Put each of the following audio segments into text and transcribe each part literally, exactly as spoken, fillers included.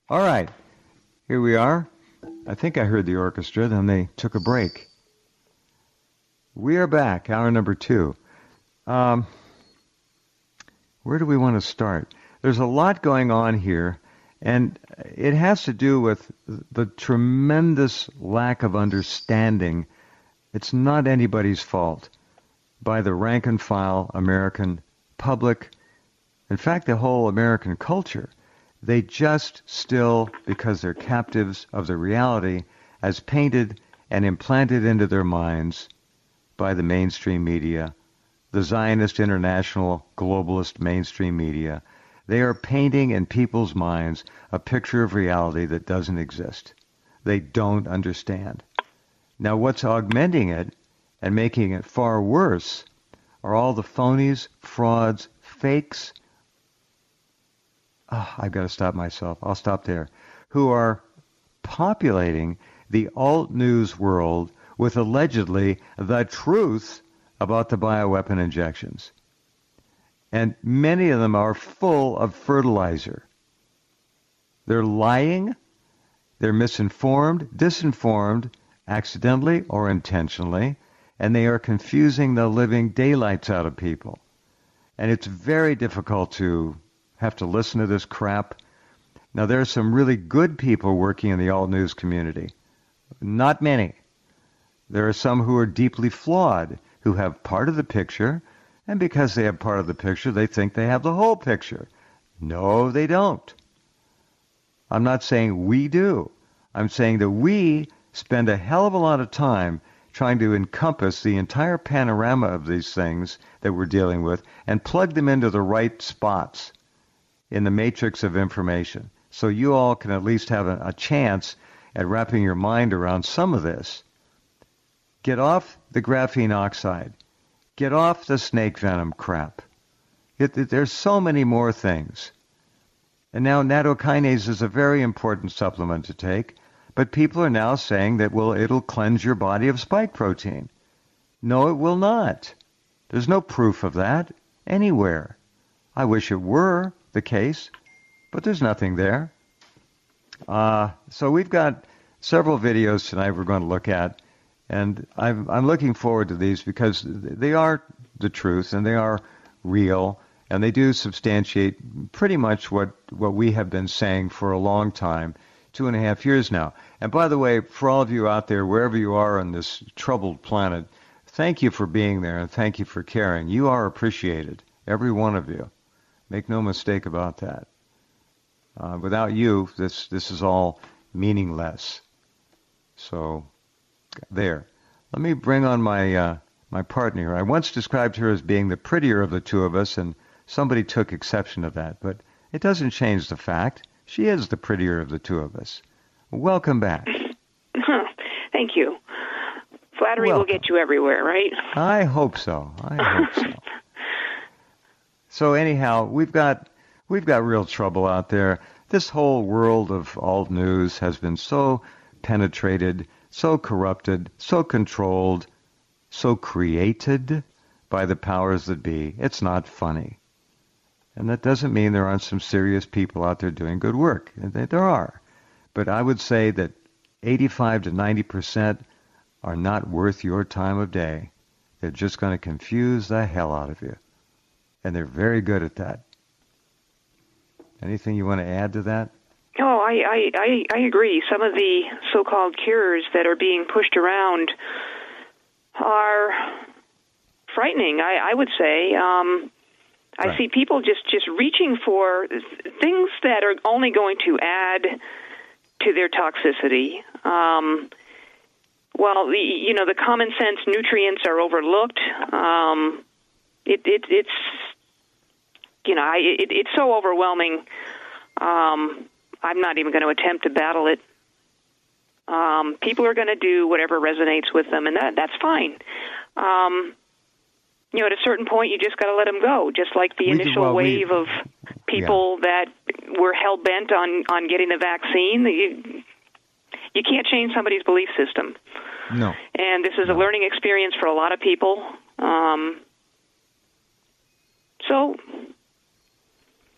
All right, here we are. I think I heard the orchestra, then they took a break. We are back, hour number two. Um, where do we want to start? There's a lot going on here, and it has to do with the tremendous lack of understanding. It's not anybody's fault by the rank-and-file American public. In fact, the whole American culture. They just still, because they're captives of the reality as painted and implanted into their minds by the mainstream media, the Zionist international globalist mainstream media, they are painting in people's minds a picture of reality that doesn't exist. They don't understand. Now, what's augmenting it and making it far worse are all the phonies, frauds, fakes, Oh, I've got to stop myself. I'll stop there. Who are populating the alt news world with allegedly the truth about the bioweapon injections. And many of them are full of fertilizer. They're lying, they're misinformed, disinformed, accidentally or intentionally, and they are confusing the living daylights out of people. And it's very difficult to have to listen to this crap. Now, there are some really good people working in the alt news community. Not many. There are some who are deeply flawed, who have part of the picture, and because they have part of the picture, they think they have the whole picture. No, they don't. I'm not saying we do. I'm saying that we spend a hell of a lot of time trying to encompass the entire panorama of these things that we're dealing with and plug them into the right spots in the matrix of information, so you all can at least have a, a chance at wrapping your mind around some of this. Get off the graphene oxide. Get off the snake venom crap. It, it, there's so many more things. And now nattokinase is a very important supplement to take, but people are now saying that, well, it'll cleanse your body of spike protein. No, it will not. There's no proof of that anywhere. I wish it were the case, but there's nothing there. Uh, so we've got several videos tonight we're going to look at, and I'm, I'm looking forward to these because they are the truth and they are real, and they do substantiate pretty much what, what we have been saying for a long time, two and a half years now. And by the way, for all of you out there, wherever you are on this troubled planet, thank you for being there and thank you for caring. You are appreciated, every one of you. Make no mistake about that. Uh, without you, this this is all meaningless. So, there. Let me bring on my uh, my partner here. I once described her as being the prettier of the two of us, and somebody took exception to that. But it doesn't change the fact she is the prettier of the two of us. Welcome back. Thank you. Flattery Welcome. will get you everywhere, right? I hope so. I hope so. So anyhow, we've got we've got real trouble out there. This whole world of alt news has been so penetrated, so corrupted, so controlled, so created by the powers that be. It's not funny. And that doesn't mean there aren't some serious people out there doing good work. There are. But I would say that eighty-five to ninety percent are not worth your time of day. They're just going to confuse the hell out of you. And they're very good at that. Anything you want to add to that? Oh, I, I, I, I agree. Some of the so-called cures that are being pushed around are frightening, I, I would say. Um, I right. see people just, just reaching for things that are only going to add to their toxicity. Um, well, the, you know, the common sense nutrients are overlooked. Um, it, it, it's, you know, I, it, it's so overwhelming. Um, I'm not even going to attempt to battle it. Um, people are going to do whatever resonates with them, and that that's fine. Um, you know, at a certain point, you just got to let them go, just like the we initial do, well, wave we, of people yeah. that were hell-bent on, on getting the vaccine. You, you can't change somebody's belief system. No. And this is no. a learning experience for a lot of people. Um, so...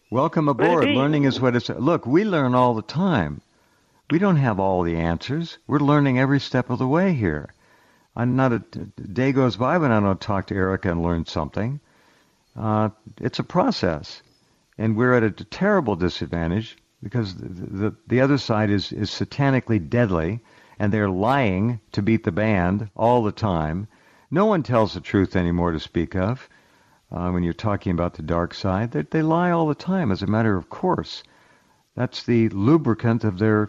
Welcome aboard. Learning is what it's... Look, we learn all the time. We don't have all the answers. We're learning every step of the way here. I'm not a day goes by when I don't talk to Erica and learn something. Uh, it's a process. And we're at a terrible disadvantage because the, the, the other side is, is satanically deadly, and they're lying to beat the band all the time. No one tells the truth anymore to speak of. Uh, when you're talking about the dark side, they, they lie all the time as a matter of course. That's the lubricant of their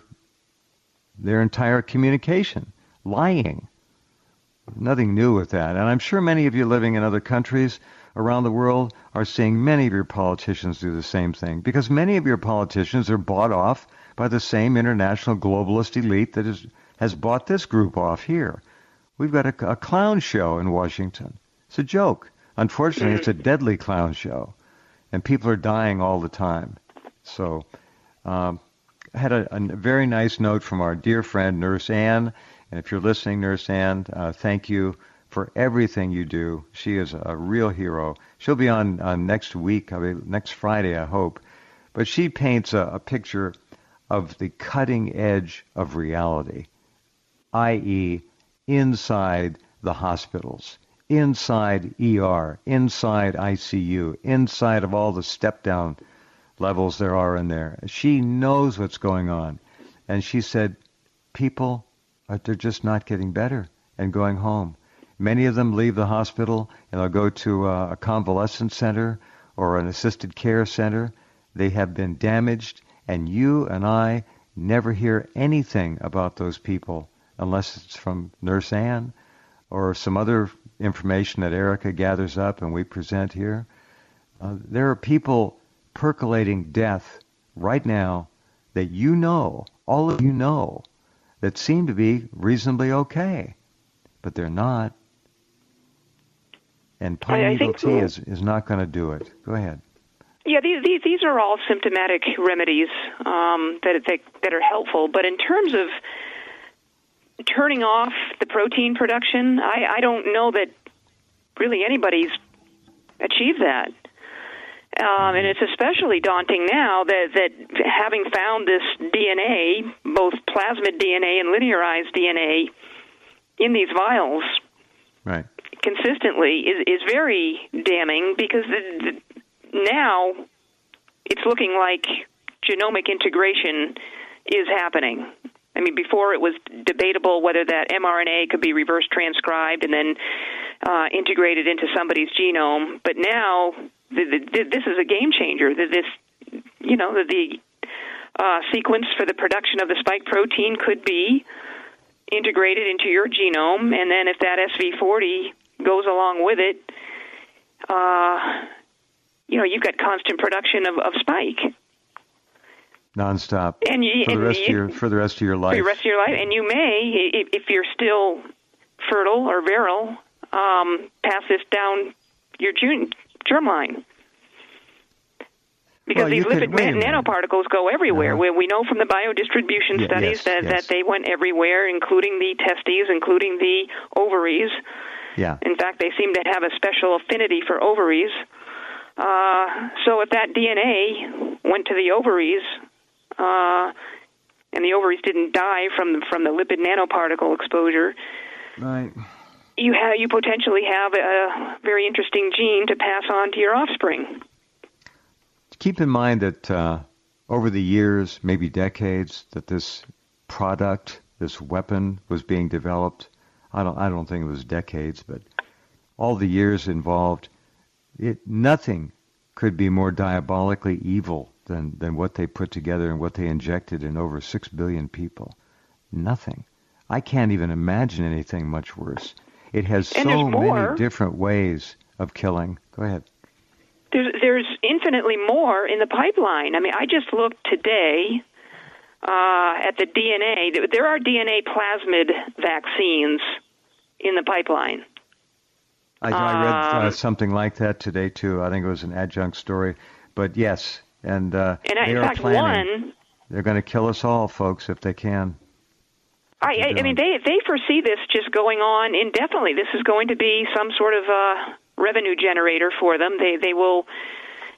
their entire communication, lying. Nothing new with that. And I'm sure many of you living in other countries around the world are seeing many of your politicians do the same thing, because many of your politicians are bought off by the same international globalist elite that is, has bought this group off here. We've got a, a clown show in Washington. It's a joke. Unfortunately, it's a deadly clown show, and people are dying all the time. So um, I had a, a very nice note from our dear friend, Nurse Ann. And if you're listening, Nurse Ann, uh, thank you for everything you do. She is a real hero. She'll be on uh, next week, I mean, next Friday, I hope. But she paints a, a picture of the cutting edge of reality, that is inside the hospitals, inside E R, inside I C U, inside of all the step-down levels there are in there. She knows what's going on. And she said, people, are, they're just not getting better and going home. Many of them leave the hospital and they'll go to a, a convalescent center or an assisted care center. They have been damaged, and you and I never hear anything about those people unless it's from Nurse Ann or some other information that Erica gathers up and we present here. Uh, there are people percolating death right now that you know, all of you know, that seem to be reasonably okay, but they're not. And pine needle tea is, is not going to do it. Go ahead. Yeah, these these, these are all symptomatic remedies um, that, that that are helpful. But in terms of turning off the protein production, I, I don't know that really anybody's achieved that. Um, and it's especially daunting now that, that having found this D N A, both plasmid D N A and linearized D N A, in these vials, right, consistently is, is very damning, because the, the, now it's looking like genomic integration is happening. I mean, before it was debatable whether that mRNA could be reverse transcribed and then uh, integrated into somebody's genome, but now the, the, this is a game changer. The, this, you know, the, the uh, sequence for the production of the spike protein could be integrated into your genome, and then if that S V forty goes along with it, uh, you know, you've got constant production of, of spike. Nonstop. And you, for the and rest you, of your for the rest of your life. For the rest of your life, and you may, if, if you're still fertile or virile, um, pass this down your germline. Because well, these lipid could, man- nanoparticles go everywhere. Uh-huh. We, we know from the biodistribution yeah, studies yes, that, yes. that they went everywhere, including the testes, including the ovaries. Yeah. In fact, they seem to have a special affinity for ovaries. Uh, so if that D N A went to the ovaries, uh, and the ovaries didn't die from the, from the lipid nanoparticle exposure, right, you have you potentially have a very interesting gene to pass on to your offspring. Keep in mind that uh, over the years, maybe decades, that this product, this weapon, was being developed. I don't, I don't think it was decades, but all the years involved, it, nothing could be more diabolically evil than, than what they put together and what they injected in over six billion people. Nothing. I can't even imagine anything much worse. It has so many different ways of killing. Go ahead. There's, there's infinitely more in the pipeline. I mean, I just looked today uh, at the D N A. There are D N A plasmid vaccines in the pipeline. I, I read uh, something like that today, too. I think it was an adjunct story. But, yes, and, uh, and they in are fact, planning. One, they're going to kill us all, folks, if they can. I, I, I mean, they, they foresee this just going on indefinitely. This is going to be some sort of uh, revenue generator for them. They they will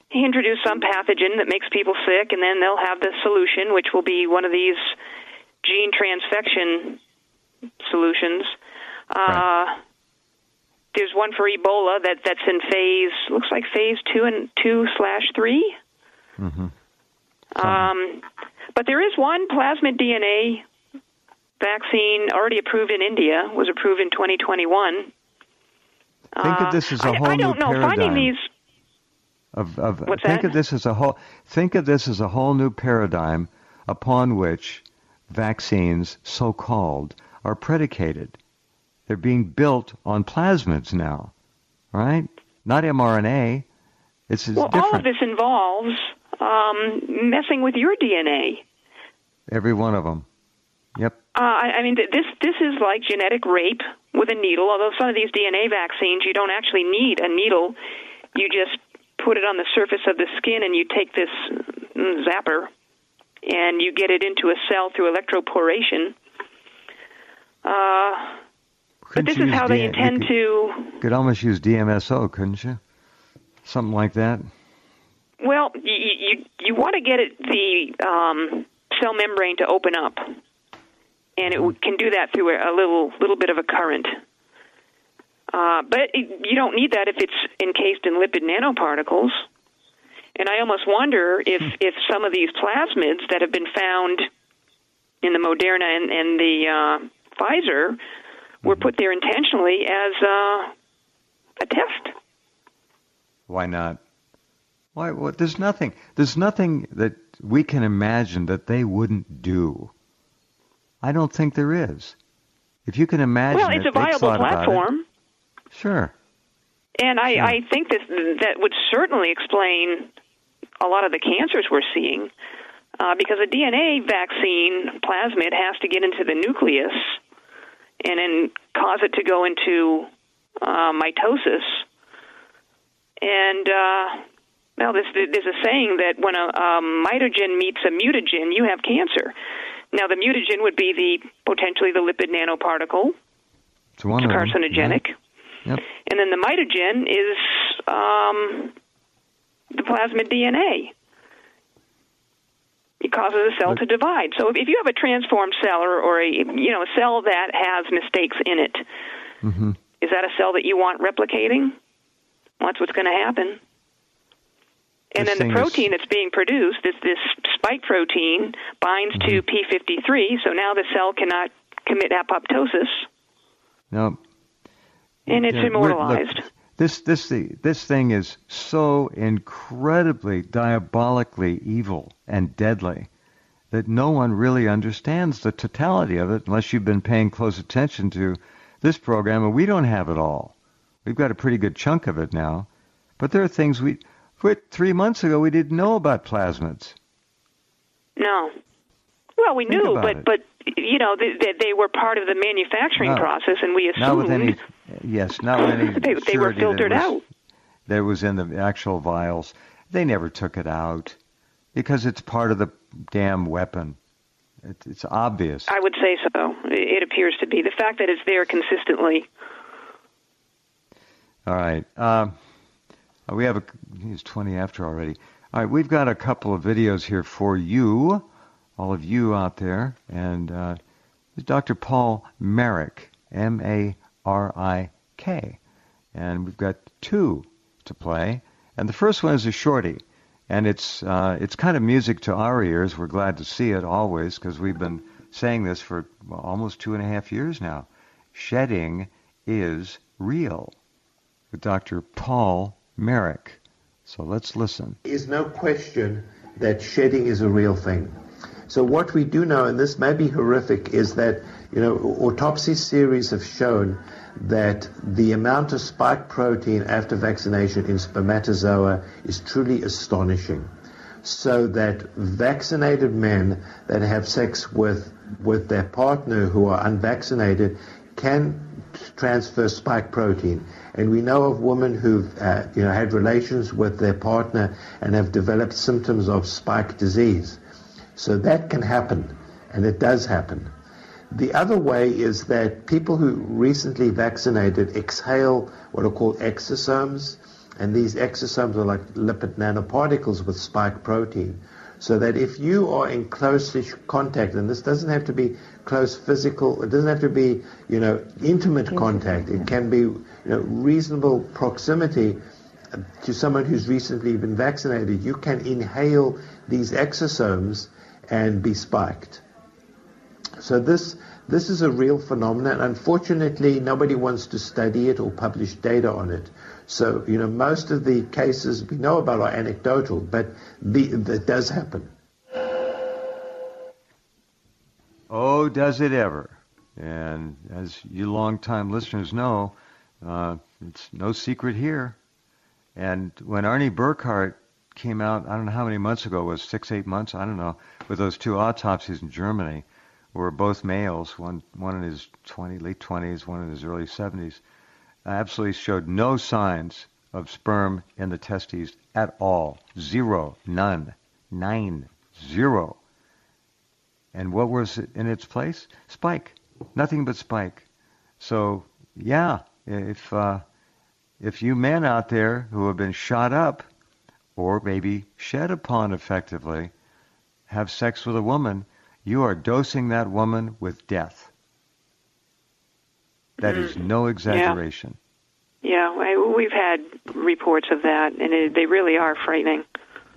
introduce some pathogen that makes people sick, and then they'll have the solution, which will be one of these gene transfection solutions. Right. Uh, there's one for Ebola that, that's in phase, looks like phase two and two slash three. Mm-hmm. Um, but there is one plasmid D N A vaccine already approved in India, was approved in twenty twenty-one. Think of this as a whole I, I don't new know. paradigm. Finding these. Of, of, What's think that? of this as a whole. Think of this as a whole new paradigm upon which vaccines, so-called, are predicated. They're being built on plasmids now, right? Not mRNA. It's, it's well, different. all of this involves um, messing with your D N A. Every one of them. Yep. Uh, I, I mean, th- this this is like genetic rape with a needle. Although some of these D N A vaccines, you don't actually need a needle. You just put it on the surface of the skin, and you take this zapper, and you get it into a cell through electroporation. Uh, but this is how they intend you could, to... You could almost use D M S O, couldn't you? Something like that? Well, you you, you want to get it, the um, cell membrane to open up, and it can do that through a little little bit of a current. Uh, but it, you don't need that if it's encased in lipid nanoparticles. And I almost wonder if, if some of these plasmids that have been found in the Moderna and, and the uh, Pfizer were put there intentionally as uh, a test. Why not? Why? What? There's nothing. There's nothing that we can imagine that they wouldn't do. I don't think there is. If you can imagine, well, it's it, a viable platform. Sure. And I, sure. I think this, that would certainly explain a lot of the cancers we're seeing, uh, because a D N A vaccine plasmid has to get into the nucleus and then cause it to go into uh, mitosis. And, uh, well, this, there's a saying that when a, a mitogen meets a mutagen, you have cancer. Now, the mutagen would be the potentially the lipid nanoparticle. It's one it's of carcinogenic. Them. Yep. And then the mitogen is um, the plasmid D N A. It causes a cell but, to divide. So if, if you have a transformed cell or, or a you know a cell that has mistakes in it, mm-hmm. is that a cell that you want replicating? Well, that's what's going to happen. And this then the protein is... that's being produced, this, this spike protein, binds mm-hmm. to P fifty-three, so now the cell cannot commit apoptosis. No. And it's yeah, immortalized. Look, this this this thing is so incredibly diabolically evil and deadly that no one really understands the totality of it unless you've been paying close attention to this program, and we don't have it all. We've got a pretty good chunk of it now, but there are things we three months ago we didn't know about plasmids. No. Well, we Think knew, about but it. but you know they, they, they were part of the manufacturing No, process, and we assumed not with any. Yes, not with any. they, they were filtered that was, out. That was in the actual vials. They never took it out because it's part of the damn weapon. It, it's obvious. I would say so. It appears to be the fact that it's there consistently. All right. Uh, we have a. It's twenty after already. All right, we've got a couple of videos here for you, all of you out there, and uh, Doctor Paul Marik, M A R I K, and we've got two to play. And the first one is a shorty, and it's uh, it's kind of music to our ears. We're glad to see it always because we've been saying this for well, almost two and a half years now. Shedding is real, with Doctor Paul Marik. So let's listen. There is no question that shedding is a real thing. So what we do know, and this may be horrific, is that, you know, autopsy series have shown that the amount of spike protein after vaccination in spermatozoa is truly astonishing. So that vaccinated men that have sex with, with their partner who are unvaccinated can transfer spike protein. And we know of women who've uh, you know, had relations with their partner and have developed symptoms of spike disease. So that can happen, and it does happen. The other way is that people who recently vaccinated exhale what are called exosomes, And these exosomes are like lipid nanoparticles with spike protein. So that if you are in close contact, and this doesn't have to be close physical, it doesn't have to be, you know, intimate contact. It can be, you know, reasonable proximity to someone who's recently been vaccinated. You can inhale these exosomes and be spiked. So this this is a real phenomenon. Unfortunately, nobody wants to study it or publish data on it. So, you know, most of the cases we know about are anecdotal, but the, that does happen. Oh, does it ever? And as you longtime listeners know, uh, it's no secret here. And when Arnie Burkhardt came out, I don't know how many months ago, it was six, eight months, I don't know, with those two autopsies in Germany, were both males, one one in his twenty, late twenties, one in his early seventies, absolutely showed no signs of sperm in the testes at all. Zero, none, nine, zero. And what was in its place? Spike. Nothing but spike. So, yeah, if uh, if you men out there who have been shot up or maybe shed upon effectively have sex with a woman, you are dosing that woman with death. That is no exaggeration. Yeah, yeah, we've had reports of that, and it, they really are frightening.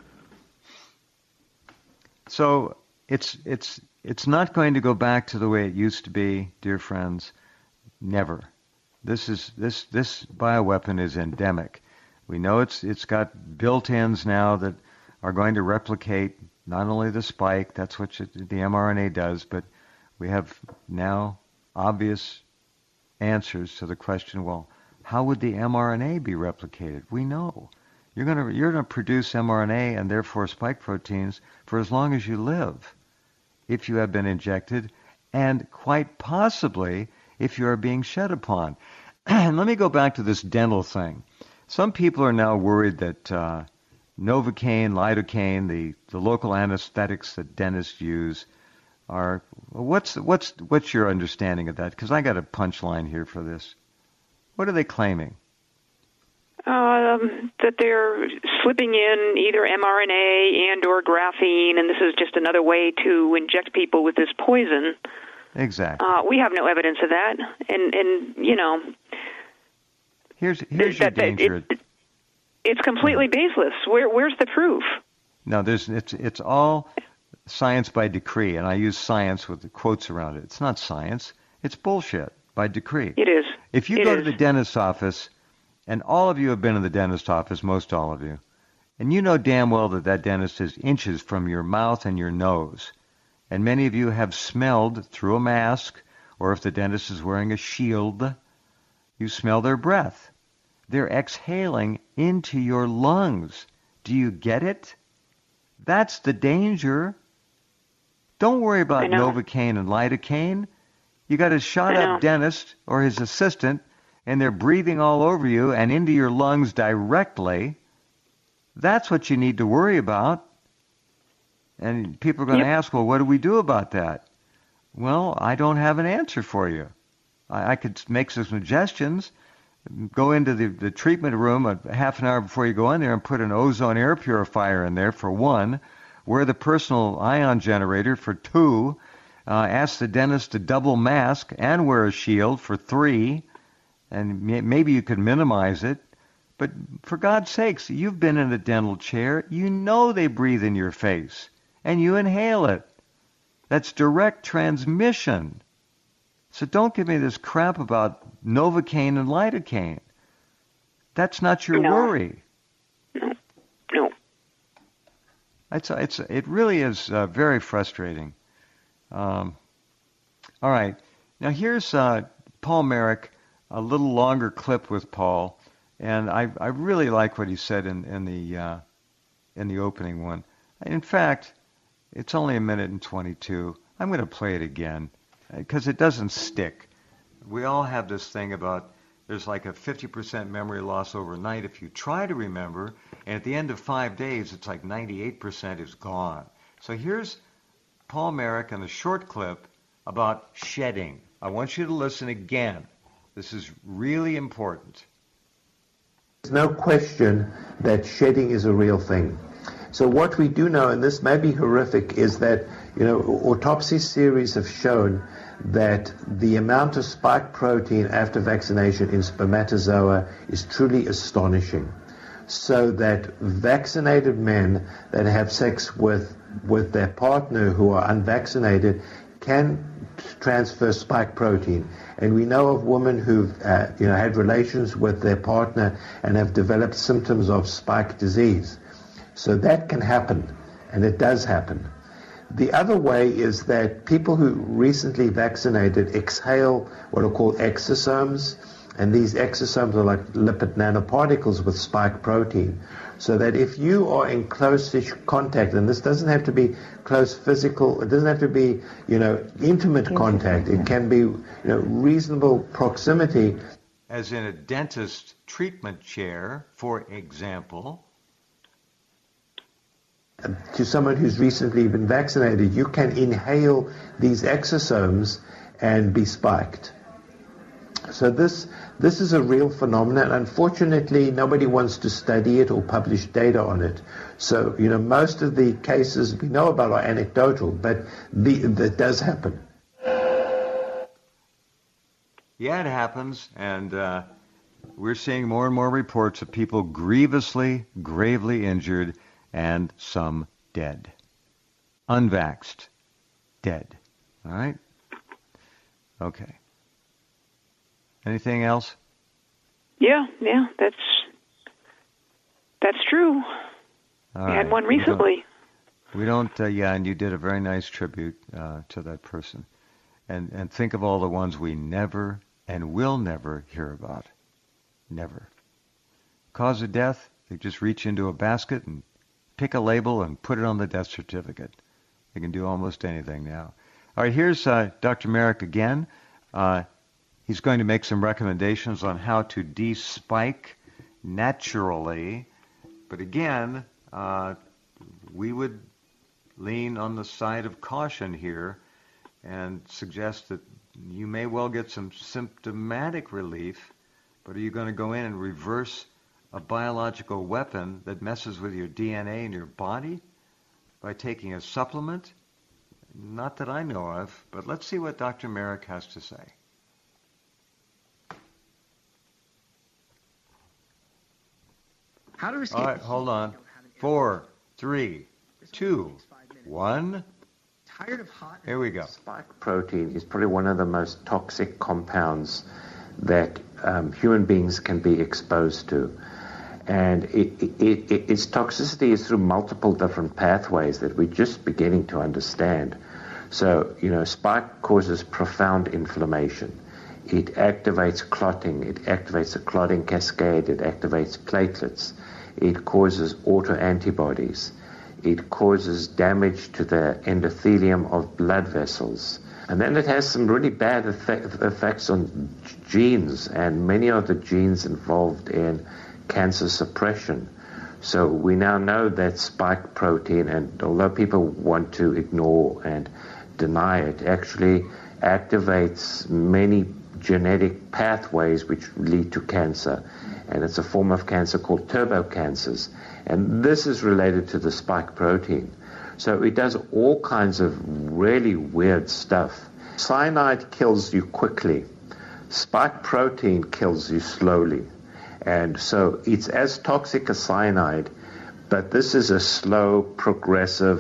So it's it's it's not going to go back to the way it used to be, dear friends. Never. This is this this bioweapon is endemic. We know it's it's got built-ins now that are going to replicate not only the spike, that's what you, the mRNA does, but we have now obvious answers to the question, well, how would the mRNA be replicated? We know. You're going to you're going to produce mRNA and therefore spike proteins for as long as you live if you have been injected, and quite possibly if you are being shed upon. And let me go back to this dental thing. Some people are now worried that uh, Novocaine, lidocaine, the, the local anesthetics that dentists use, are what's what's what's your understanding of that? Because I got a punchline here for this. What are they claiming? Um, that they're slipping in either mRNA and or graphene, and this is just another way to inject people with this poison. Exactly. Uh, we have no evidence of that, and and you know, here's here's your that, danger. It, it's completely baseless. Where where's the proof? No, there's it's it's all science by decree, and I use science with the quotes around it. It's not science. It's bullshit by decree. It is. If you it go is. to the dentist's office, and all of you have been in the dentist's office, most all of you, and you know damn well that that dentist is inches from your mouth and your nose, and many of you have smelled through a mask, or if the dentist is wearing a shield, you smell their breath. They're exhaling into your lungs. Do you get it? That's the danger. Don't worry about Novocaine and lidocaine. You got a shot-up dentist or his assistant, and they're breathing all over you and into your lungs directly. That's what you need to worry about. And people are going yep. to ask, well, what do we do about that? Well, I don't have an answer for you. I, I could make some suggestions. Go into the, the treatment room a half an hour before you go in there and put an ozone air purifier in there, for one. Wear the personal ion generator, for two. Uh, ask the dentist to double mask and wear a shield, for three. And maybe you could minimize it. But for God's sakes, you've been in a dental chair. You know they breathe in your face. And you inhale it. That's direct transmission. So don't give me this crap about Novocaine and lidocaine. That's not your no. worry. No. No. It's, it's, it really is uh, very frustrating. Um, all right. Now here's uh, Paul Marik, a little longer clip with Paul, and I, I really like what he said in, in the uh, in the opening one. In fact, it's only a minute and twenty-two. I'm going to play it again because it doesn't stick. We all have this thing about there's like a fifty percent memory loss overnight if you try to remember, and at the end of five days, it's like ninety-eight percent is gone. So here's Paul Marik in a short clip about shedding. I want you to listen again. This is really important. There's no question that shedding is a real thing. So what we do know, and this may be horrific, is that, you know, autopsy series have shown that the amount of spike protein after vaccination in spermatozoa is truly astonishing. So that vaccinated men that have sex with, with their partner who are unvaccinated can transfer spike protein. And we know of women who've uh, you know, had relations with their partner and have developed symptoms of spike disease. So that can happen, and it does happen. The other way is that people who recently vaccinated exhale what are called exosomes, and these exosomes are like lipid nanoparticles with spike protein. So that if you are in close-ish contact, and this doesn't have to be close physical, it doesn't have to be, you know, intimate contact. It can be, you know, reasonable proximity. As in a dentist treatment chair, for example. To someone who's recently been vaccinated, you can inhale these exosomes and be spiked. So this this is a real phenomenon. Unfortunately, nobody wants to study it or publish data on it. So, you know, most of the cases we know about are anecdotal, but the, that does happen. Yeah, it happens, and uh, we're seeing more and more reports of people grievously, gravely injured, and some dead. Unvaxxed. Dead. All right? Okay. Anything else? Yeah, yeah, that's that's true. All we right. had one recently. We don't, we don't uh, yeah, and you did a very nice tribute uh, to that person. And and think of all the ones we never and will never hear about. Never. Cause of death, they just reach into a basket and pick a label and put it on the death certificate. They can do almost anything now. All right, here's uh, Doctor Marik again. Uh, he's going to make some recommendations on how to de-spike naturally. But again, uh, we would lean on the side of caution here and suggest that you may well get some symptomatic relief, but are you going to go in and reverse a biological weapon that messes with your D N A in your body by taking a supplement? Not that I know of, but let's see what Doctor Marik has to say. How to escape. All right, hold on. Four, three, two, one. Tired of hot. Here we go. Spike protein is probably one of the most toxic compounds that um, human beings can be exposed to. And it, it, it, its toxicity is through multiple different pathways that we're just beginning to understand. So, you know, spike causes profound inflammation. It activates clotting. It activates the clotting cascade. It activates platelets. It causes autoantibodies. It causes damage to the endothelium of blood vessels. And then it has some really bad effect, effects on genes, and many of the genes involved in cancer suppression. So we now know that spike protein, and although people want to ignore and deny it, actually activates many genetic pathways which lead to cancer. And it's a form of cancer called turbocancers. And this is related to the spike protein. So it does all kinds of really weird stuff. Cyanide kills you quickly. Spike protein kills you slowly. And so it's as toxic as cyanide, but this is a slow, progressive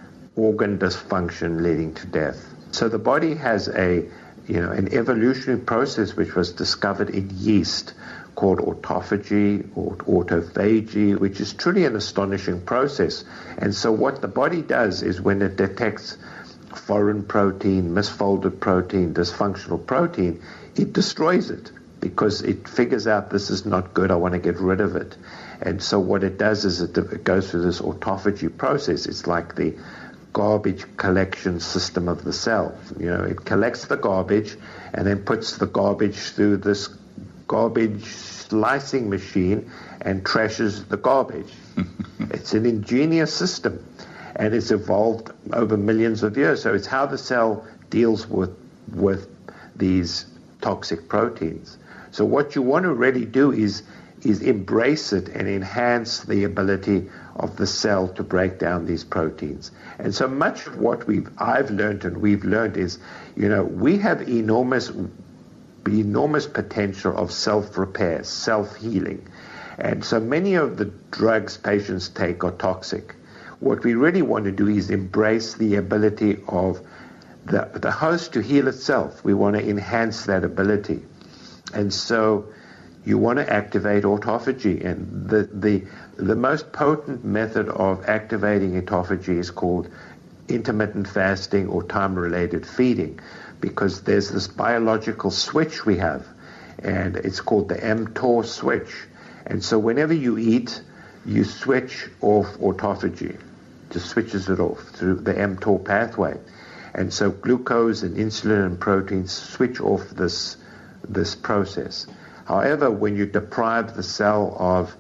organ dysfunction leading to death. So the body has a, you know, an evolutionary process which was discovered in yeast called autophagy or autophagy, which is truly an astonishing process. And so what the body does is when it detects foreign protein, misfolded protein, dysfunctional protein, it destroys it because it figures out this is not good, I want to get rid of it. And so what it does is it, it goes through this autophagy process. It's like the garbage collection system of the cell. You know, it collects the garbage and then puts the garbage through this garbage slicing machine and trashes the garbage. It's an ingenious system, and it's evolved over millions of years. So it's how the cell deals with with these toxic proteins. So what you want to really do is is embrace it and enhance the ability of the cell to break down these proteins. And so much of what we've I've learned and we've learned is, you know, we have enormous enormous potential of self-repair, self-healing. And so many of the drugs patients take are toxic. What we really want to do is embrace the ability of the, the host to heal itself. We want to enhance that ability. And so you want to activate autophagy. And the, the, the most potent method of activating autophagy is called intermittent fasting or time-related feeding, because there's this biological switch we have, and it's called the mTOR switch. And so whenever you eat, you switch off autophagy. Just switches it off through the mTOR pathway. And so glucose and insulin and proteins switch off this, this process. However, when you deprive the cell of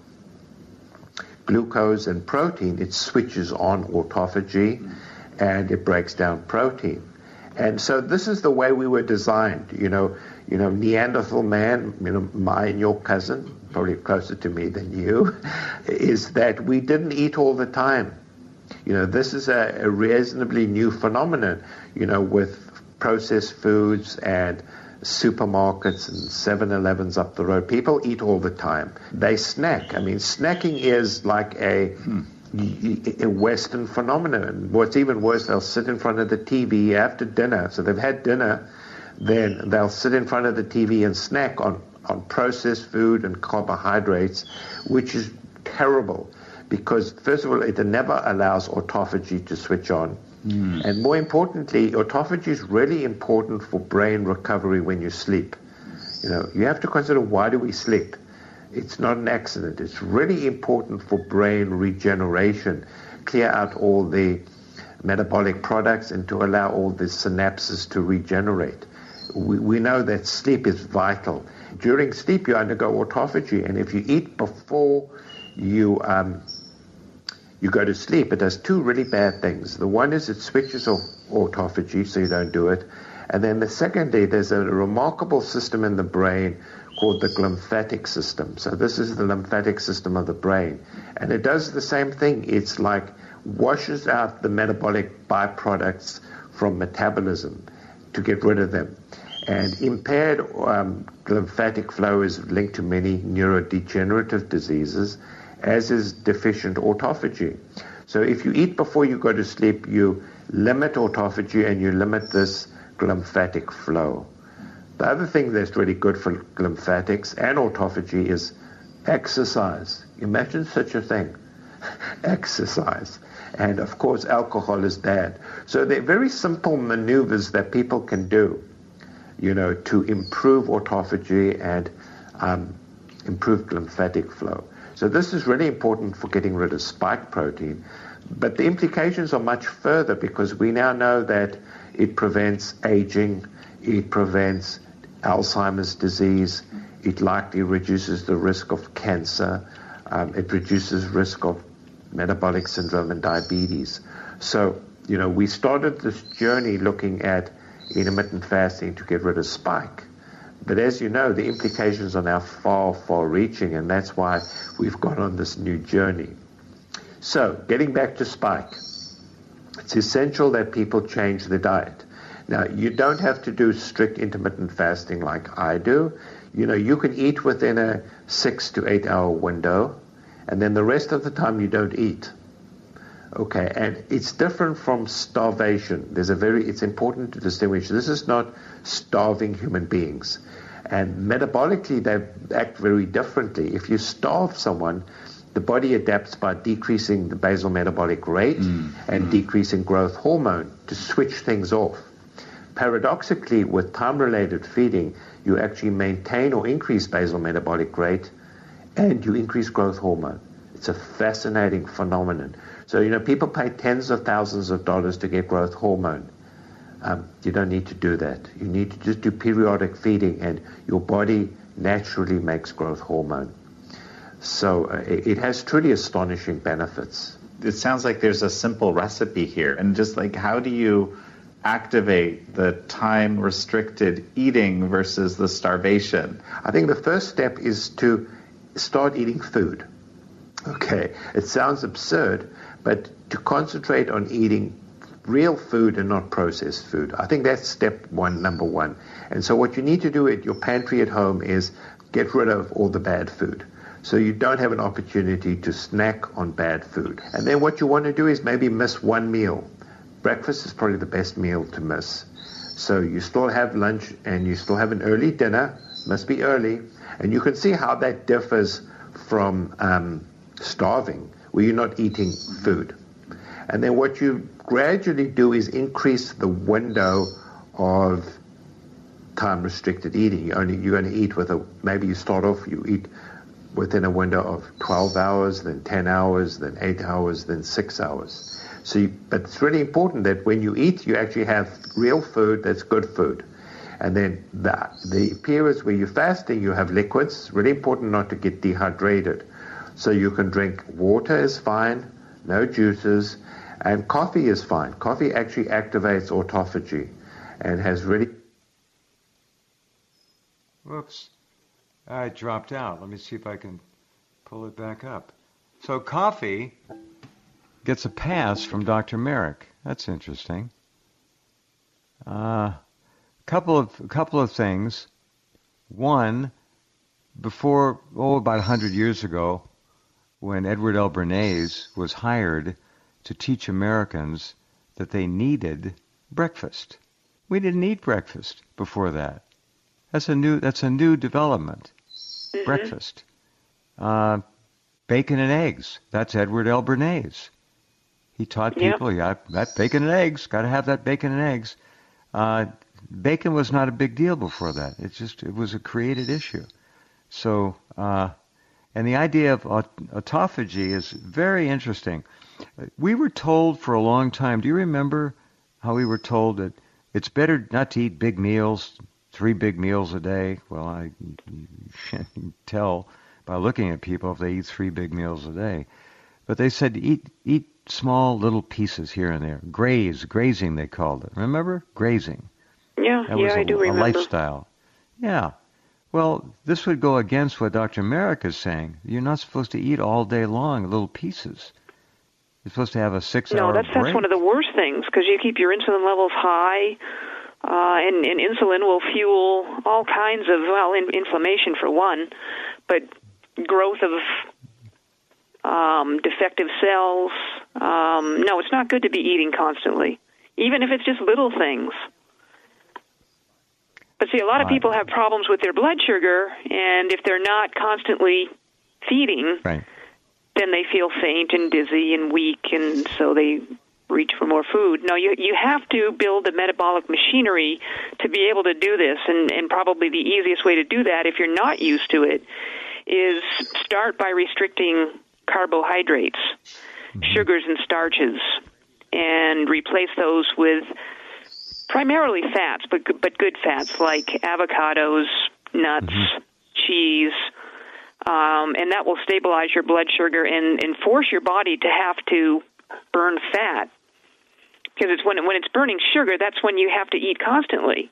glucose and protein, it switches on autophagy and it breaks down protein. And so this is the way we were designed. You know, you know, Neanderthal man, you know, my and your cousin, probably closer to me than you, is that we didn't eat all the time. You know, this is a, a reasonably new phenomenon, you know, with processed foods and supermarkets and seven elevens up the road. People eat all the time. They snack. I mean, snacking is like a... Hmm. a Western phenomenon. What's even worse, they'll sit in front of the T V after dinner. So they've had dinner, then they'll sit in front of the T V and snack on, on processed food and carbohydrates, which is terrible because, first of all, it never allows autophagy to switch on. Mm. And more importantly, autophagy is really important for brain recovery when you sleep. You know, you have to consider, why do we sleep? It's not an accident. It's really important for brain regeneration, clear out all the metabolic products and to allow all the synapses to regenerate. We, we know that sleep is vital. During sleep, you undergo autophagy, and if you eat before you um, you go to sleep, it does two really bad things. The one is it switches off autophagy, so you don't do it. And then the secondly, there's a remarkable system in the brain called the glymphatic system. So this is the lymphatic system of the brain. And it does the same thing. It's like washes out the metabolic byproducts from metabolism to get rid of them. And impaired um, lymphatic flow is linked to many neurodegenerative diseases, as is deficient autophagy. So if you eat before you go to sleep, you limit autophagy and you limit this glymphatic flow. The other thing that's really good for lymphatics and autophagy is exercise. Imagine such a thing. Exercise. And of course, alcohol is bad. So they're very simple maneuvers that people can do, you know, to improve autophagy and um, improve lymphatic flow. So this is really important for getting rid of spike protein. But the implications are much further, because we now know that it prevents aging, it prevents Alzheimer's disease, it likely reduces the risk of cancer, um, it reduces risk of metabolic syndrome and diabetes. So, you know, we started this journey looking at intermittent fasting to get rid of spike. But as you know, the implications are now far, far reaching, and that's why we've gone on this new journey. So, getting back to spike, it's essential that people change their diet. Now, you don't have to do strict intermittent fasting like I do. You know, you can eat within a six to eight hour window, and then the rest of the time you don't eat. Okay, and it's different from starvation. There's a very, it's important to distinguish. This is not starving human beings. And metabolically, they act very differently. If you starve someone, the body adapts by decreasing the basal metabolic rate mm. and mm. decreasing growth hormone to switch things off. Paradoxically, with time-related feeding, you actually maintain or increase basal metabolic rate and you increase growth hormone. It's a fascinating phenomenon. So, you know, people pay tens of thousands of dollars to get growth hormone. Um, you don't need to do that. You need to just do periodic feeding, and your body naturally makes growth hormone. So uh, it, it has truly astonishing benefits. It sounds like there's a simple recipe here. And just like, how do you activate the time-restricted eating versus the starvation? I think the first step is to start eating food. Okay, it sounds absurd, but to concentrate on eating real food and not processed food. I think that's step one, number one. And so what you need to do at your pantry at home is get rid of all the bad food. So you don't have an opportunity to snack on bad food. And then what you want to do is maybe miss one meal. Breakfast is probably the best meal to miss. So you still have lunch and you still have an early dinner, must be early. And you can see how that differs from um, starving, where you're not eating food. And then what you gradually do is increase the window of time-restricted eating. You only, you're going to eat with a, maybe you start off, you eat within a window of twelve hours, then ten hours, then eight hours, then six hours. So, you, but it's really important that when you eat, you actually have real food that's good food. And then the, the periods where you're fasting, you have liquids. It's really important not to get dehydrated. So you can drink water is fine, no juices, and coffee is fine. Coffee actually activates autophagy and has really... Whoops. I dropped out. Let me see if I can pull it back up. So coffee gets a pass from Doctor Merrick. That's interesting. A uh, couple of a couple of things. One, before, oh, about one hundred years ago, when Edward L. Bernays was hired to teach Americans that they needed breakfast. We didn't eat breakfast before that. That's a new that's a new development. Mm-hmm. Breakfast. Uh, bacon and eggs. That's Edward L. Bernays. He taught people, yep. yeah, that bacon and eggs, got to have that bacon and eggs. Uh, bacon was not a big deal before that. It just it was a created issue. So, uh, and the idea of aut- autophagy is very interesting. We were told for a long time, do you remember how we were told that it's better not to eat big meals, three big meals a day? Well, I you can tell by looking at people if they eat three big meals a day. But they said eat eat small little pieces here and there. Graze, grazing they called it. Remember? Grazing. Yeah, that yeah, was a, I do remember. A lifestyle. Yeah. Well, this would go against what Doctor Merrick is saying. You're not supposed to eat all day long, little pieces. You're supposed to have a six-hour No, that's break. that's one of the worst things because you keep your insulin levels high, uh, and, and insulin will fuel all kinds of, well, in, inflammation for one, but growth of um, defective cells. Um, no, it's not good to be eating constantly, even if it's just little things. But see, a lot of right. people have problems with their blood sugar, and if they're not constantly feeding, right. then they feel faint and dizzy and weak, and so they reach for more food. No, you you have to build the metabolic machinery to be able to do this, and, and probably the easiest way to do that, if you're not used to it, is start by restricting carbohydrates, mm-hmm. sugars and starches, and replace those with primarily fats, but but good fats like avocados, nuts, mm-hmm. cheese, um, and that will stabilize your blood sugar and, and force your body to have to burn fat. Because it's when when it's burning sugar, that's when you have to eat constantly.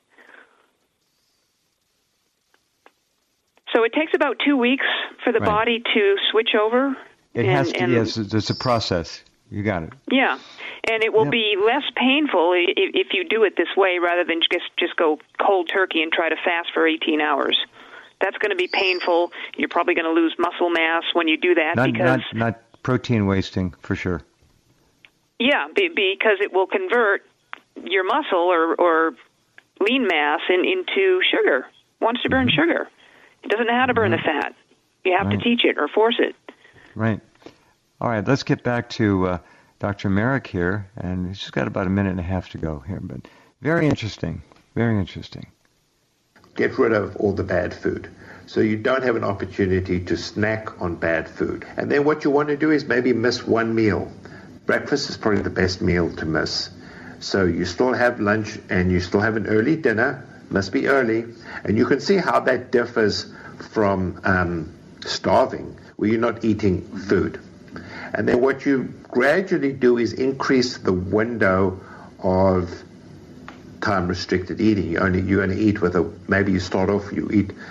So it takes about two weeks for the right. body to switch over. It and, has to. And, yes, it's a process. You got it. Yeah, and it will yep. be less painful if, if you do it this way rather than just just go cold turkey and try to fast for eighteen hours. That's going to be painful. You're probably going to lose muscle mass when you do that. Not, because not, not protein wasting, for sure. Yeah, be, because it will convert your muscle or, or lean mass in, into sugar. It wants to burn mm-hmm. sugar. It doesn't know how to burn mm-hmm. the fat. You have right. to teach it or force it. Right. All right, let's get back to uh, Doctor Merrick here, and he's just got about a minute and a half to go here, but very interesting, very interesting. Get rid of all the bad food. So you don't have an opportunity to snack on bad food. And then what you want to do is maybe miss one meal. Breakfast is probably the best meal to miss. So you still have lunch and you still have an early dinner, must be early, and you can see how that differs from um, starving, where you're not eating food. And then what you gradually do is increase the window of time-restricted eating. You only, you're going to eat with a, maybe you start off, you eat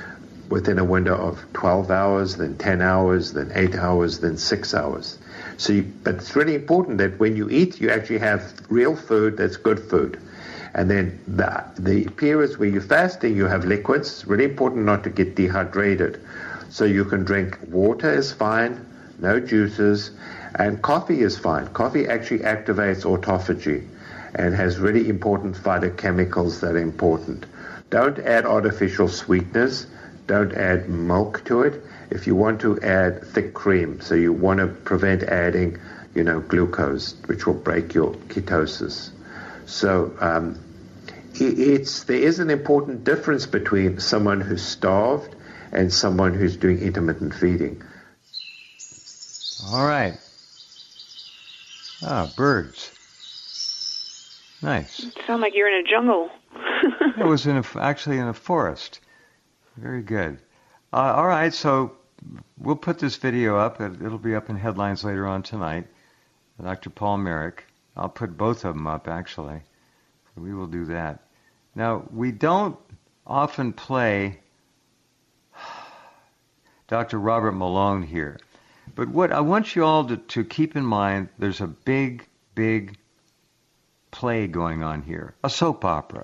within a window of twelve hours, then ten hours, then eight hours, then six hours. So, you, but it's really important that when you eat, you actually have real food that's good food. And then the, the periods where you're fasting, you have liquids. It's really important not to get dehydrated. So you can drink water is fine, no juices, and coffee is fine. Coffee actually activates autophagy and has really important phytochemicals that are important. Don't add artificial sweeteners. Don't add milk to it. If you want to add thick cream, so you want to prevent adding, you know, glucose, which will break your ketosis. So um, it's there is an important difference between someone who's starved and someone who's doing intermittent feeding. All right. Ah, birds. Nice. You sound like you're in a jungle. It was in a, actually in a forest. Very good. Uh, all right, so we'll put this video up. It, it'll be up in headlines later on tonight. Doctor Paul Marik. I'll put both of them up, actually. We will do that. Now, we don't often play Doctor Robert Malone here. But what I want you all to, to keep in mind, there's a big, big play going on here, a soap opera.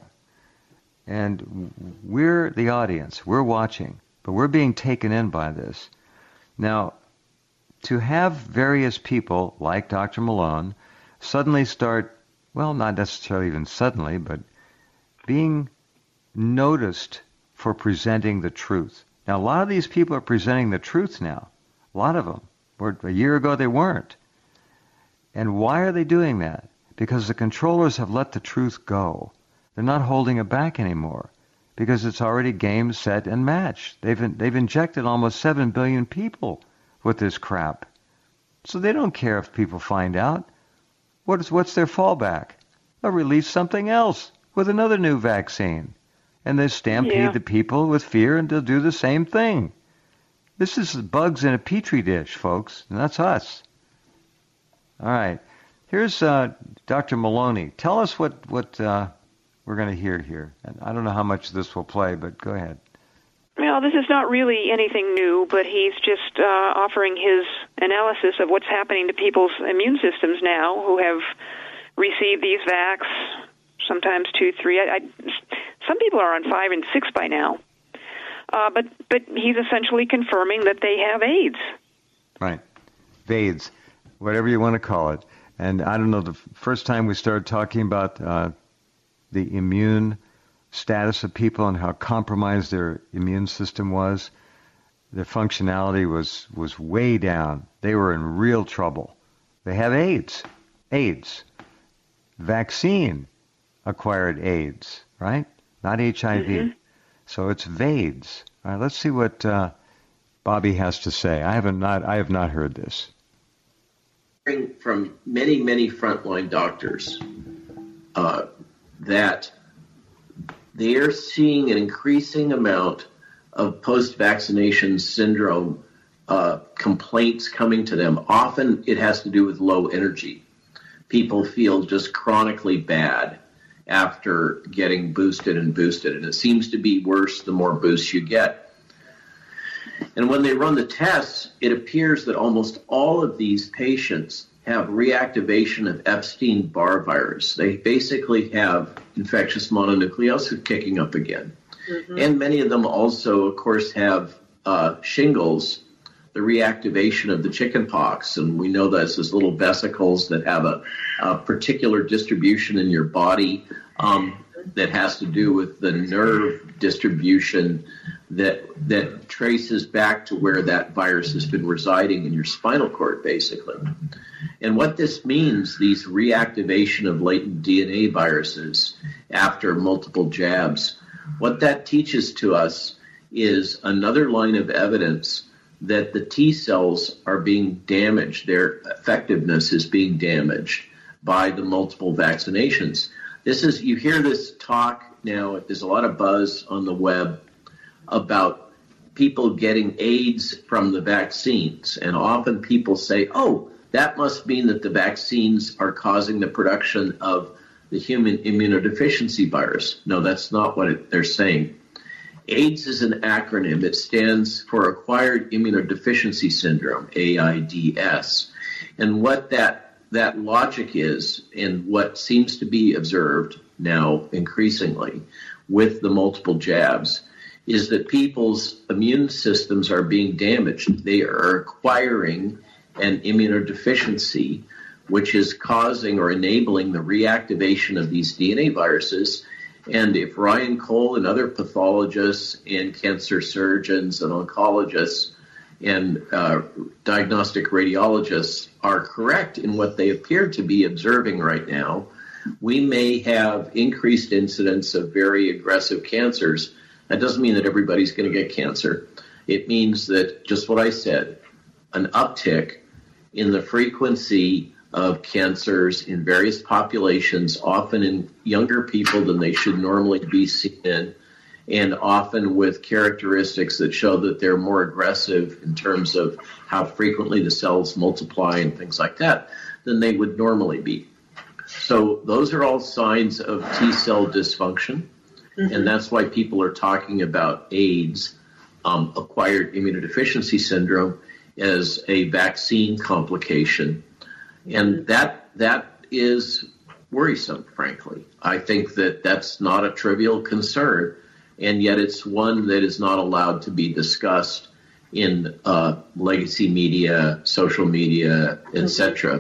And we're the audience. We're watching, but we're being taken in by this. Now, to have various people like Doctor Malone suddenly start, well, not necessarily even suddenly, but being noticed for presenting the truth. Now, a lot of these people are presenting the truth now. A lot of them. A year ago, they weren't. And why are they doing that? Because the controllers have let the truth go. They're not holding it back anymore because it's already game, set, and match. They've they've injected almost seven billion people with this crap. So they don't care if people find out. What is, what's their fallback? They'll release something else with another new vaccine. And they stampede yeah. the people with fear, and they'll do the same thing. This is bugs in a petri dish, folks, and that's us. All right. Here's uh, Doctor Maloney. Tell us what, what uh, we're going to hear here. And I don't know how much this will play, but go ahead. Well, this is not really anything new, but he's just uh, offering his analysis of what's happening to people's immune systems now who have received these vax, sometimes two, three. I, I, some people are on five and six by now. Uh, but but he's essentially confirming that they have AIDS. Right. AIDS, whatever you want to call it. And I don't know, the first time we started talking about uh, the immune status of people and how compromised their immune system was, their functionality was, was way down. They were in real trouble. They have AIDS. AIDS. Vaccine acquired AIDS, right? Not H I V. Mm-hmm. So it's VAIDS. All right, let's see what uh, Bobby has to say. I haven't not I have not heard this. From many, many frontline doctors uh, that they are seeing an increasing amount of post-vaccination syndrome uh, complaints coming to them. Often it has to do with low energy. People feel just chronically bad after getting boosted and boosted, and it seems to be worse the more boosts you get. And when they run the tests, it appears that almost all of these patients have reactivation of Epstein-Barr virus. They basically have infectious mononucleosis kicking up again. Mm-hmm. And many of them also, of course, have uh, shingles, the reactivation of the chicken pox. And we know that's those little vesicles that have a, a particular distribution in your body um, that has to do with the nerve distribution that that traces back to where that virus has been residing in your spinal cord, basically. And what this means, these reactivation of latent D N A viruses after multiple jabs, what that teaches to us is another line of evidence that the T cells are being damaged. Their effectiveness is being damaged by the multiple vaccinations. This is, you hear this talk now, there's a lot of buzz on the web about people getting AIDS from the vaccines. And often people say, oh, that must mean that the vaccines are causing the production of the human immunodeficiency virus. No, that's not what it, they're saying. AIDS is an acronym. It stands for Acquired Immunodeficiency Syndrome, A I D S. And what that, that logic is, and what seems to be observed now increasingly with the multiple jabs, is that people's immune systems are being damaged. They are acquiring an immunodeficiency, which is causing or enabling the reactivation of these D N A viruses. And if Ryan Cole and other pathologists and cancer surgeons and oncologists and uh, diagnostic radiologists are correct in what they appear to be observing right now, we may have increased incidence of very aggressive cancers. That doesn't mean that everybody's going to get cancer. It means that, just what I said, an uptick in the frequency of cancers in various populations, often in younger people than they should normally be seen in, and often with characteristics that show that they're more aggressive in terms of how frequently the cells multiply and things like that than they would normally be. So those are all signs of T-cell dysfunction, mm-hmm. and that's why people are talking about AIDS, um, acquired immunodeficiency syndrome, as a vaccine complication. And that that is worrisome, frankly. I think that that's not a trivial concern, and yet it's one that is not allowed to be discussed in uh, legacy media, social media, et cetera.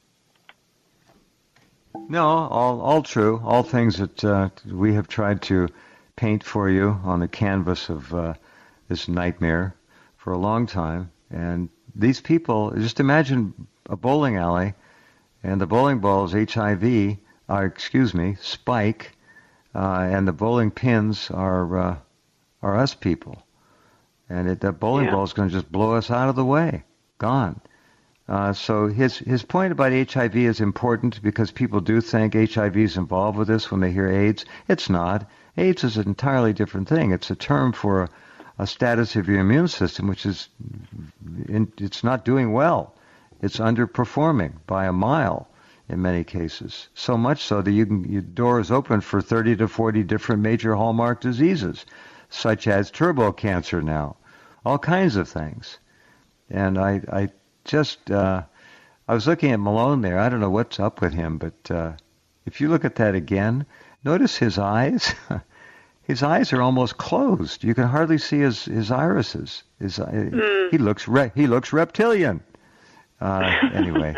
No, all all true. All things that uh, we have tried to paint for you on the canvas of uh, this nightmare for a long time. And these people, just imagine a bowling alley, and the bowling balls, H I V, are, excuse me, spike, uh, and the bowling pins are uh, are us people. And it, that bowling yeah. ball is going to just blow us out of the way. Gone. Uh, so his his point about H I V is important because people do think H I V is involved with this when they hear AIDS. It's not. AIDS is an entirely different thing. It's a term for a, a status of your immune system, which is in, it's not doing well. It's underperforming by a mile in many cases. So much so that you can, your door is open for thirty to forty different major hallmark diseases, such as turbo cancer now, all kinds of things. And I, I just, uh, I was looking at Malone there. I don't know what's up with him, but uh, if you look at that again, notice his eyes. His eyes are almost closed. You can hardly see his, his irises. His, mm. He looks re- he looks reptilian. Uh, anyway.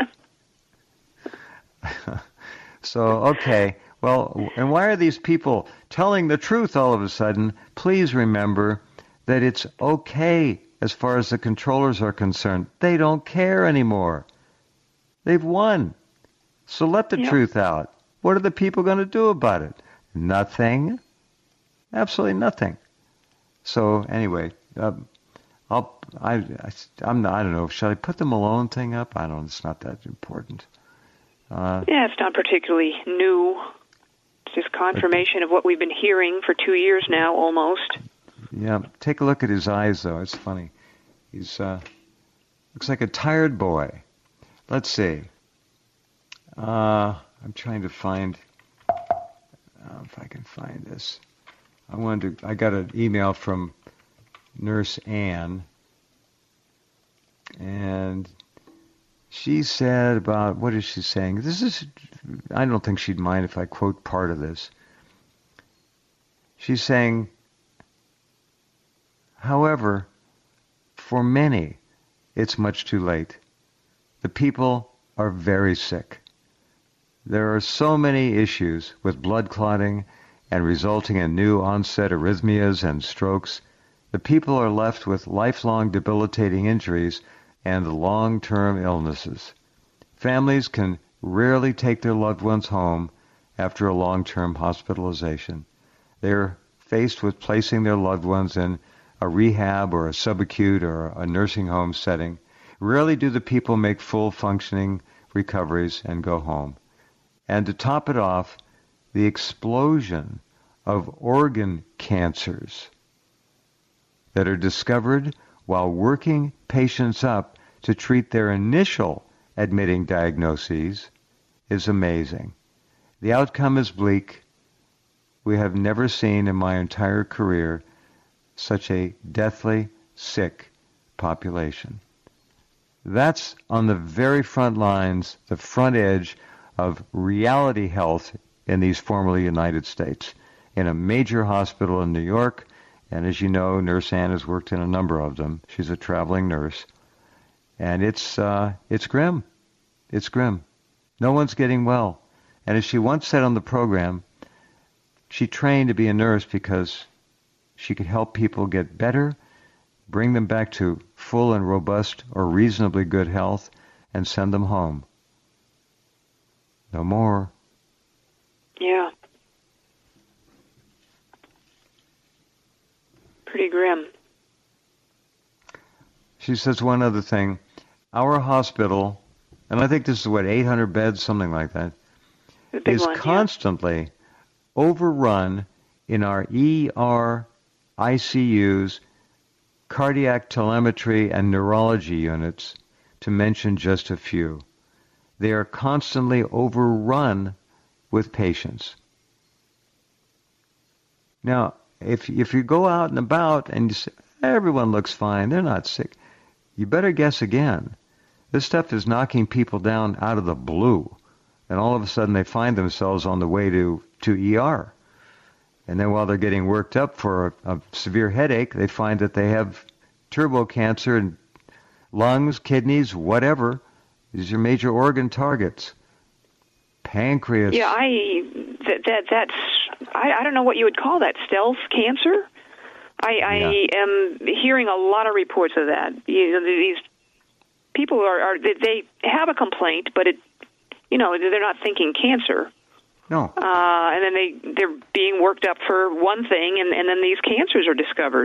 So, okay. Well, and why are these people telling the truth all of a sudden? Please remember that it's okay as far as the controllers are concerned. They don't care anymore. They've won. So let the yep. truth out. What are the people going to do about it? Nothing. Absolutely nothing. So anyway, uh, I'll, I, I, I'm not, I don't know. Should I put the Malone thing up? I don't. It's not that important. Uh, yeah, it's not particularly new. It's just confirmation of what we've been hearing for two years now, almost. Yeah, take a look at his eyes, though. It's funny. He's uh, looks like a tired boy. Let's see. Uh, I'm trying to find. Uh, if I can find this. I wanted to. I got an email from Nurse Ann, and she said about, what is she saying? This is, I don't think she'd mind if I quote part of this. She's saying, however, for many, it's much too late. The people are very sick. There are so many issues with blood clotting and resulting in new onset arrhythmias and strokes. The people are left with lifelong debilitating injuries and long-term illnesses. Families can rarely take their loved ones home after a long-term hospitalization. They're faced with placing their loved ones in a rehab or a subacute or a nursing home setting. Rarely do the people make full functioning recoveries and go home. And to top it off, the explosion of organ cancers that are discovered while working patients up to treat their initial admitting diagnoses is amazing. The outcome is bleak. We have never seen in my entire career such a deathly sick population. That's on the very front lines, the front edge of reality health in these formerly United States, in a major hospital in New York. And as you know, Nurse Ann has worked in a number of them. She's a traveling nurse. And it's uh, it's grim. It's grim. No one's getting well. And as she once said on the program, she trained to be a nurse because she could help people get better, bring them back to full and robust or reasonably good health, and send them home. No more. Yeah. Pretty grim. She says one other thing. Our hospital, and I think this is what, eight hundred beds, something like that, is one, constantly yeah. overrun in our E R, I C Us, cardiac telemetry, and neurology units, to mention just a few. They are constantly overrun with patients. Now, if if you go out and about and you say, everyone looks fine, they're not sick, you better guess again. This stuff is knocking people down out of the blue, and all of a sudden they find themselves on the way to, to E R. And then while they're getting worked up for a, a severe headache, they find that they have turbo cancer and lungs, kidneys, whatever. These are major organ targets. Pancreas. Yeah, I that, that that's I, I don't know what you would call that, stealth cancer. I, I yeah. am hearing a lot of reports of that. You know, these people are, are they have a complaint, but it, you know, they're not thinking cancer. No. Uh, and then they they're being worked up for one thing, and, and then these cancers are discovered.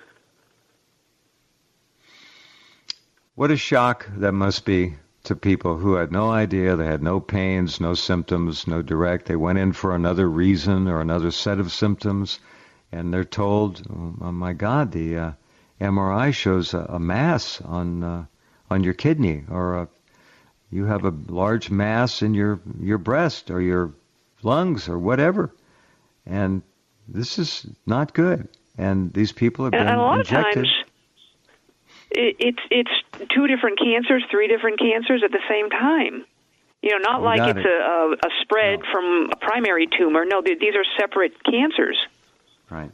What a shock that must be to people who had no idea. They had no pains, no symptoms, no direct. They went in for another reason or another set of symptoms, and they're told, oh my God, the uh, M R I shows a, a mass on uh, on your kidney, or a, you have a large mass in your, your breast or your lungs or whatever. And this is not good. And these people have been and a lot injected. Of times, it, it's it's two different cancers, three different cancers at the same time. You know, not You like got it's it. a, a spread No. from a primary tumor. No, th- these are separate cancers. Right.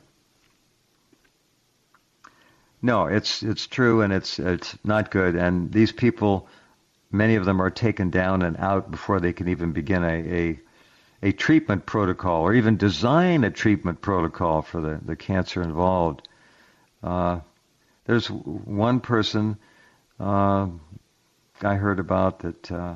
No, it's it's true, and it's it's not good. And these people, many of them are taken down and out before they can even begin a a, a treatment protocol or even design a treatment protocol for the, the cancer involved. Uh, there's one person uh, I heard about that uh,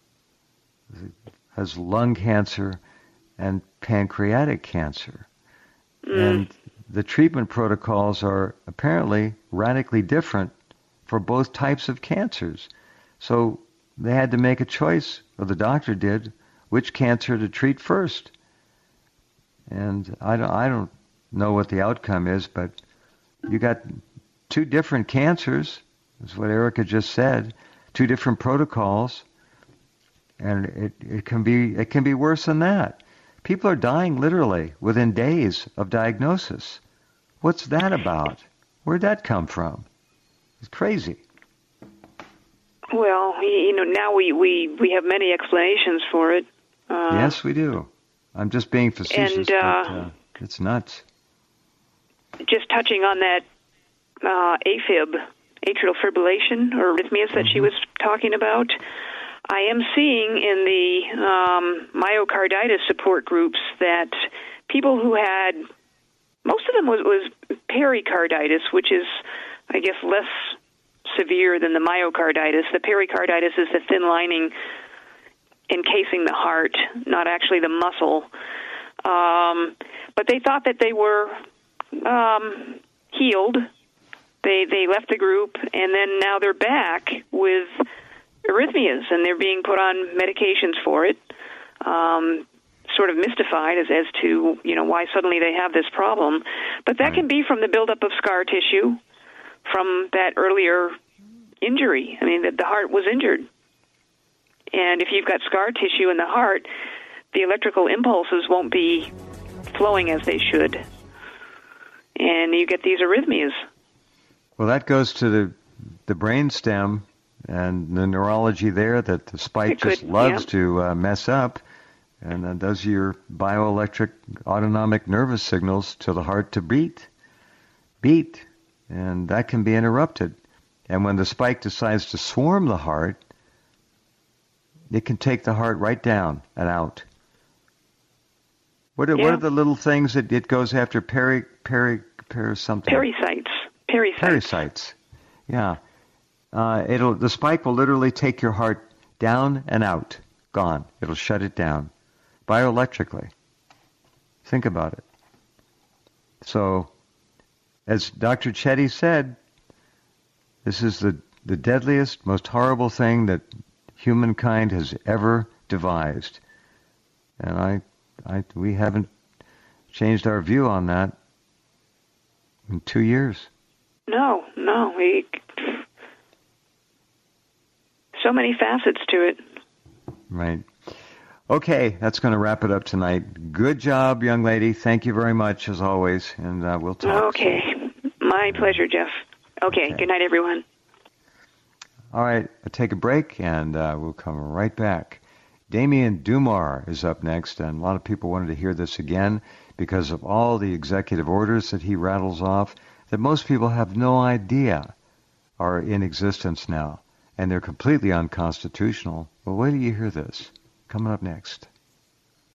has lung cancer and pancreatic cancer. Mm. And the treatment protocols are apparently radically different for both types of cancers. So they had to make a choice, or the doctor did, which cancer to treat first. And I don't, I don't know what the outcome is, but you got two different cancers, is what Erica just said, two different protocols, and it, it can be it can be worse than that. People are dying literally within days of diagnosis. What's that about? Where'd that come from? It's crazy. Well, you know, now we, we, we have many explanations for it. Uh, Yes, we do. I'm just being facetious, And, uh, but uh, it's nuts. Just touching on that uh, AFib, atrial fibrillation, or arrhythmias that she was talking about, I am seeing in the um, myocarditis support groups that people who had, most of them was, was pericarditis, which is, I guess, less severe than the myocarditis. The pericarditis is the thin lining encasing the heart, not actually the muscle. Um, but they thought that they were um, healed. They they left the group, and then now they're back with arrhythmias, and they're being put on medications for it. Um, sort of mystified as as to you know why suddenly they have this problem, but that Right. can be from the buildup of scar tissue from that earlier injury. I mean, that the heart was injured, and if you've got scar tissue in the heart, the electrical impulses won't be flowing as they should. and you get these arrhythmias. Well, that goes to the the brain stem and the neurology there that the spike It could, just loves yeah. to uh, mess up, and uh, does your bioelectric autonomic nervous signals to the heart to beat, beat, and that can be interrupted. And when the spike decides to swarm the heart, it can take the heart right down and out. What are, Yeah. what are the little things that it goes after? Peri, peri, peri something. Pericytes. Pericytes. Pericytes. Yeah. Uh, it'll the spike will literally take your heart down and out. Gone. It'll shut it down. Bioelectrically. Think about it. So, as Doctor Chetty said, this is the, the deadliest, most horrible thing that humankind has ever devised. And I, I, we haven't changed our view on that in two years. No, no. We, so many facets to it. Right. Okay, that's going to wrap it up tonight. Good job, young lady. Thank you very much, as always, and uh, we'll talk. Okay. My pleasure, Jeff. Okay, Okay. good night, everyone. All right, I'll take a break, and uh, we'll come right back. Damien Dumar is up next, and a lot of people wanted to hear this again because of all the executive orders that he rattles off that most people have no idea are in existence now, and they're completely unconstitutional. Well, wait till you hear this. Coming up next.